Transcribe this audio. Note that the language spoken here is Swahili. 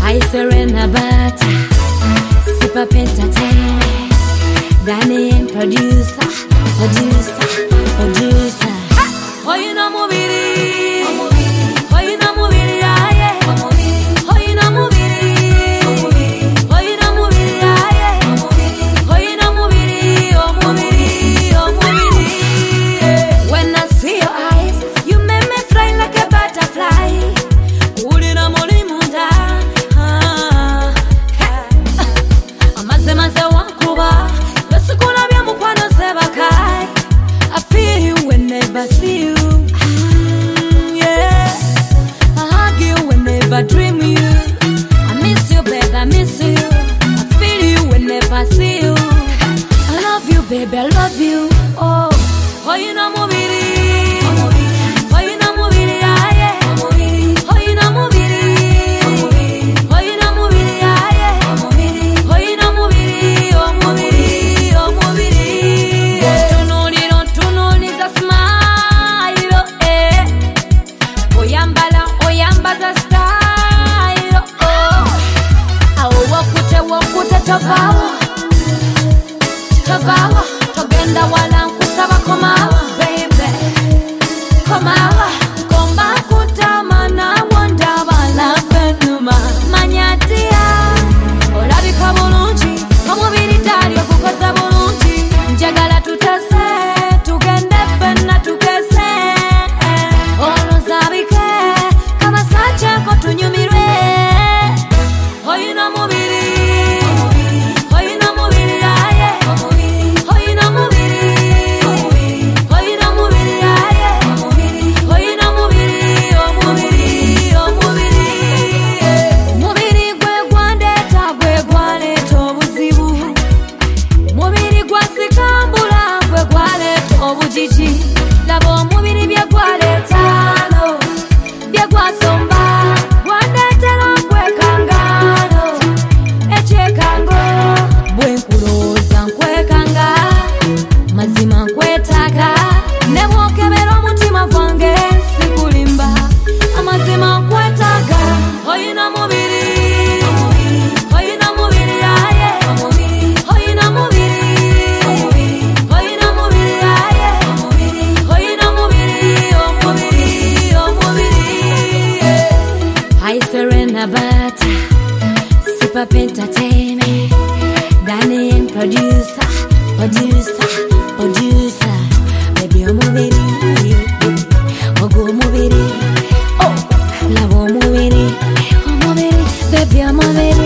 I Serena Bata, Super Entertainment, Danny and producer. Oh, you know movie. Oh, you know movie. Yeah. Oh, you know movie. Oh, you know movie. Yeah. Oh, you know movie. Oh, movie. When I see your eyes, you make me fly like a butterfly. Ulina muli munda. Amazema za wankuba. Basukula bya mukwano sebakai. I feel you whenever I see you. Yeah. I hug you whenever I dream you. I miss you, babe, I miss you. I feel you whenever I see you. I love you, baby, I love you. Oh, you know movie. Oh, you know movie, yeah. Oh, you know movie. Oh, you know movie, yeah. Oh, you know movie. Oh, movie. Don't know, need a smile, eh. Oyambaza style, oh. Wakute tovawa, togenda wala nkusaba komawa, baby. Komawa, komba kutama na wanda bala fenuma. Manyatia, olabika bulungi, omubiri tali okukoza bulungi. Njagala tutase, tugende fenna tukese. Olozabike, kabasache ko tunyumirwe. Oh, you know movie. Oh, you know movie, yeah. Oh, you know movie. Oh, you know movie, yeah. Oh, you know movie. Oh, movie. Mubiri gwe gwandeta gwe gwaleta obuzibu. Mubiri gwasikambula gwe gwaleta obujiji. Laba omubiri bye gwaleta no, bye gwasomba. Gwandetera nkwekangano, echekango. Bwenkuloza nkwekanga, mazima nkwetaga. Nebwokebera omutima gwange sikulimba, amazima nkwetaga. Oh, you know movie. Oh, you know movie, yeah. Oh, you know movie. Oh, you know movie, yeah. Oh, you know movie. Oh, movie. I Serena Bata, Super Entertainment, Danny and producer. Baby, I'm moving. Oh, go moving. Oh, love moving. Oh, moving. Baby, I'm moving.